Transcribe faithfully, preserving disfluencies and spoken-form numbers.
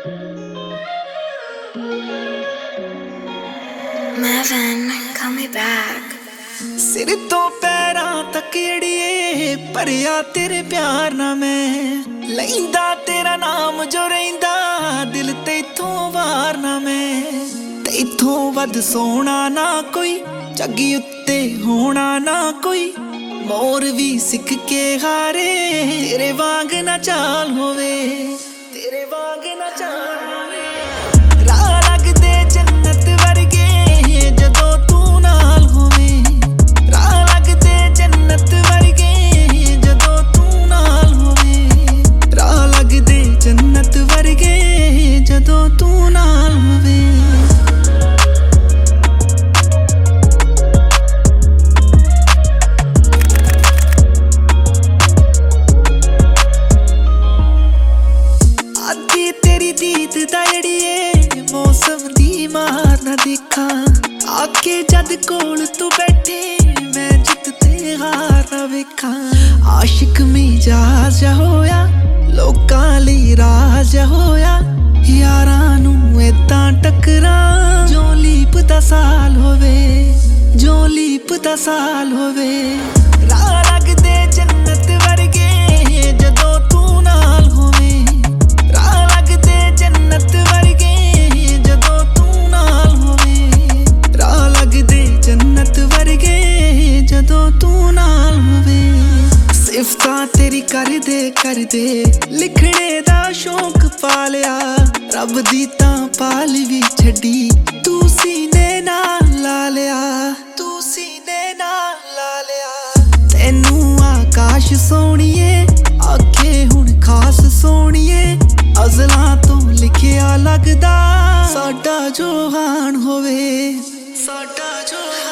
Marvin, call me back. सिर तो पैरां तक अड़िए भरिया तेरे प्यार ना मैं लैंदा तेरा नाम जो रहिंदा दिल तैथों वार ना मैं तैथों वध सोना ना कोई जगी उत्ते होना ना कोई मोर भी सिख के हारे तेरे वांग ना चाल होवे तेरे वांग ना चाल होवे राह लगदे जन्नत वर्गे जदों तू नाल होवे राह लगदे जन्नत वर्गे जदों तू नाल होवे राह लगदे जन्नत वर्गे जदों तू नाल होवे तेरी दीद दा अड़िए मौसम दी मार ना देखा आके जद कोल तू बैठे मैं जित ते हार ना वेखा आशिक मिजाज होया लोकां लई राज होया यारां नूं ऐदां टकरा जो लीप दा साल होवे जो लीप दा साल होवे राह लगदे जन्नत वर्गे जदों तू नाल होवे राह लगदे जन्नत वर्गे जदों तू नाल होवे राह लगदे जन्नत वर्गे जदों तू नाल होवे सिफतां तेरी करदे करदे लिखणे दा शौक पालिया रब दी तां पाल भी छड्डी तू सीने नाल ला लिया तू सीने नाल ला लिया तैनू आकाश सोहणीए आखे हुण खास सोहणीए अज़लां तो लिखिया लगदा साडा जोहान होवे साडा जो